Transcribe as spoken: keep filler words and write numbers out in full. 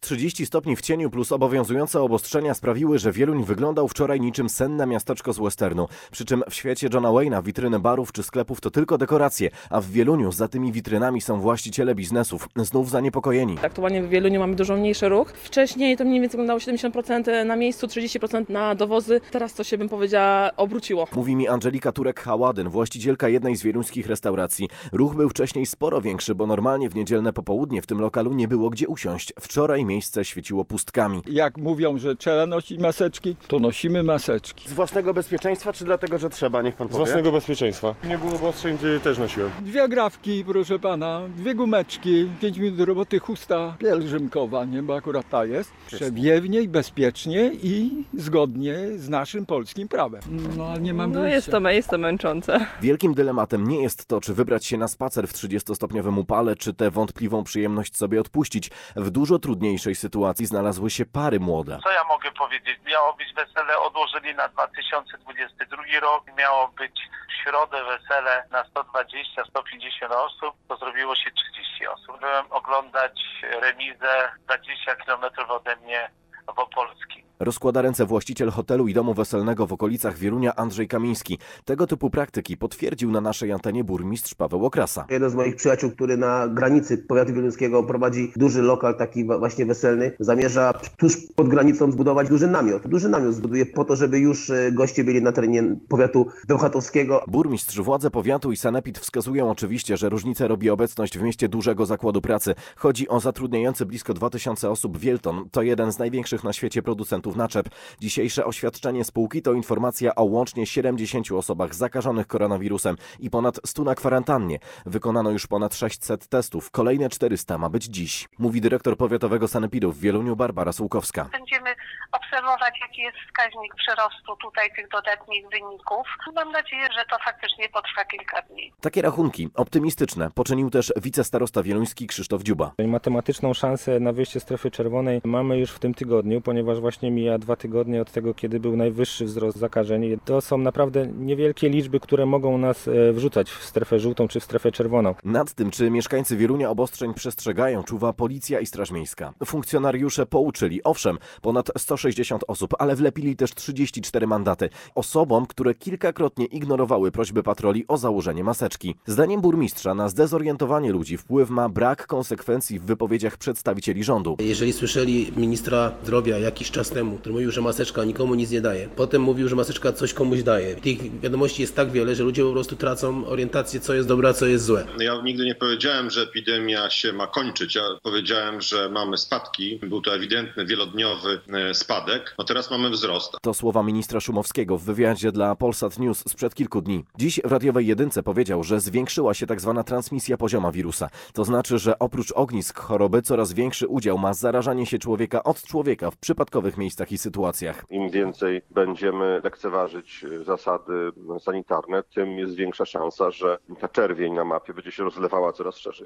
trzydzieści stopni w cieniu plus obowiązujące obostrzenia sprawiły, że Wieluń wyglądał wczoraj niczym senne miasteczko z westernu. Przy czym w świecie Johna Wayne'a witryny barów czy sklepów to tylko dekoracje, a w Wieluniu za tymi witrynami są właściciele biznesów, znów zaniepokojeni. Aktualnie w Wieluniu mamy dużo mniejszy ruch. Wcześniej to mniej więcej wyglądało siedemdziesiąt procent na miejscu, trzydzieści procent na dowozy. Teraz to się, bym powiedziała, obróciło. Mówi mi Angelika Turek-Haładyn, właścicielka jednej z wieluńskich restauracji. Ruch był wcześniej sporo większy, bo normalnie w niedzielne popołudnie w tym lokalu nie było gdzie usiąść. Wczoraj miejsce świeciło pustkami. Jak mówią, że trzeba nosić maseczki, to nosimy maseczki. Z własnego bezpieczeństwa, czy dlatego, że trzeba? Niech pan Z powie. własnego bezpieczeństwa. Nie było obostrzeń, też nosiłem. Dwie grawki, proszę pana, dwie gumeczki, pięć minut roboty, chusta pielgrzymkowa, nie, bo akurat ta jest. Przewiewnie i bezpiecznie i zgodnie z naszym polskim prawem. No, ale nie mam No wyjścia. jest to, jest to męczące. Wielkim dylematem nie jest to, czy wybrać się na spacer w trzydziestostopniowym upale, czy tę wątpliwą przyjemność sobie odpuścić. W dużo trudniejszej sytuacji znalazły się pary młode. Co ja mogę powiedzieć? Miało być wesele, odłożyli na dwa tysiące dwudziesty drugi rok. Miało być w środę wesele na sto dwadzieścia do stu pięćdziesięciu osób. To zrobiło się trzydzieści osób. Byłem oglądać remizę dwadzieścia kilometrów ode mnie w Opolskim. Rozkłada ręce właściciel hotelu i domu weselnego w okolicach Wielunia Andrzej Kamiński. Tego typu praktyki potwierdził na naszej antenie burmistrz Paweł Okrasa. Jeden z moich przyjaciół, który na granicy powiatu wieluńskiego prowadzi duży lokal taki właśnie weselny, zamierza tuż pod granicą zbudować duży namiot. Duży namiot zbuduje po to, żeby już goście byli na terenie powiatu bełchatowskiego. Burmistrz, władze powiatu i sanepid wskazują oczywiście, że różnicę robi obecność w mieście dużego zakładu pracy. Chodzi o zatrudniający blisko dwa tysiące osób Wielton. To jeden z największych na świecie producentów naczep. Dzisiejsze oświadczenie spółki to informacja o łącznie siedemdziesięciu osobach zakażonych koronawirusem i ponad stu na kwarantannie. Wykonano już ponad sześćset testów. Kolejne czterysta ma być dziś. Mówi dyrektor powiatowego sanepidu w Wieluniu Barbara Sułkowska. Będziemy obserwować, jaki jest wskaźnik przyrostu tutaj tych dodatnich wyników. Mam nadzieję, że to faktycznie potrwa kilka dni. Takie rachunki optymistyczne poczynił też wicestarosta wieluński Krzysztof Dziuba. Matematyczną szansę na wyjście z strefy czerwonej mamy już w tym tygodniu, ponieważ właśnie mija dwa tygodnie od tego, kiedy był najwyższy wzrost zakażeń. To są naprawdę niewielkie liczby, które mogą nas wrzucać w strefę żółtą czy w strefę czerwoną. Nad tym, czy mieszkańcy Wielunia obostrzeń przestrzegają, czuwa policja i straż miejska. Funkcjonariusze pouczyli, owszem, ponad sto sześćdziesiąt osób, ale wlepili też trzydzieści cztery mandaty. Osobom, które kilkakrotnie ignorowały prośby patroli o założenie maseczki. Zdaniem burmistrza na zdezorientowanie ludzi wpływ ma brak konsekwencji w wypowiedziach przedstawicieli rządu. Jeżeli słyszeli ministra zdrowia jakiś czas temu, który mówił, że maseczka nikomu nic nie daje, potem mówił, że maseczka coś komuś daje. Tych wiadomości jest tak wiele, że ludzie po prostu tracą orientację, co jest dobre, a co jest złe. Ja nigdy nie powiedziałem, że epidemia się ma kończyć. Ja powiedziałem, że mamy spadki. Był to ewidentny, wielodniowy spadek. No teraz mamy wzrost. To słowa ministra Szumowskiego w wywiadzie dla Polsat News sprzed kilku dni. Dziś w radiowej jedynce powiedział, że zwiększyła się tak zwana transmisja pozioma wirusa. To znaczy, że oprócz ognisk choroby coraz większy udział ma zarażanie się człowieka od człowieka w przypadkowych miejscach i sytuacjach. Im więcej będziemy lekceważyć zasady sanitarne, tym jest większa szansa, że ta czerwień na mapie będzie się rozlewała coraz szerzej.